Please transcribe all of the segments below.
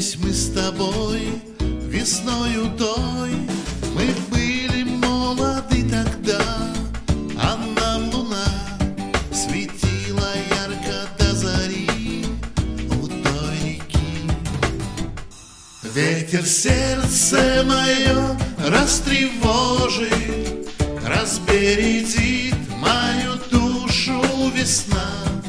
Встречались мы с тобой весною той. Мы были молоды тогда, а нам луна светила ярко до зари у той реки. Ветер сердце мое растревожит, разбередит мою душу весна.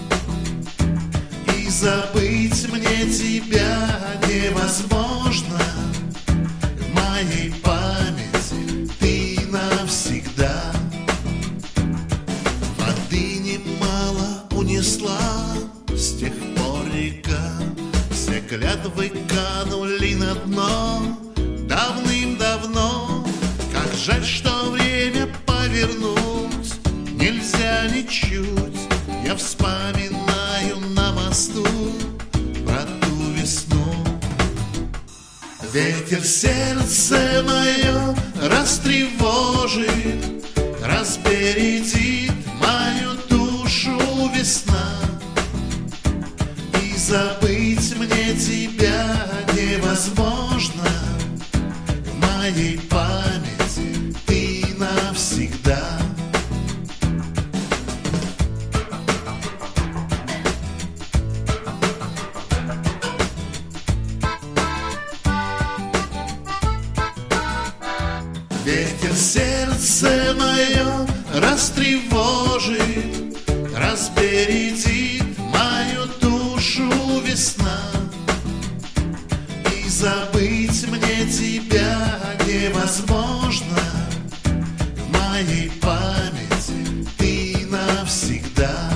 И забыть мне тебя невозможно, в моей памяти ты навсегда. Воды немало унесла с тех пор река, все клятвы канули на дно давным-давно. Как жаль, что время повернуть нельзя ничуть. Я вспоминаю на мосту про ту весну. Ветер сердце мое растревожит, разбередит мою душу весна. И забыть мне тебя невозможно, в моей памяти ты навсегда. Ветер сердце мое растревожит, разбередит мою душу весна. И забыть мне тебя невозможно, в моей памяти ты навсегда.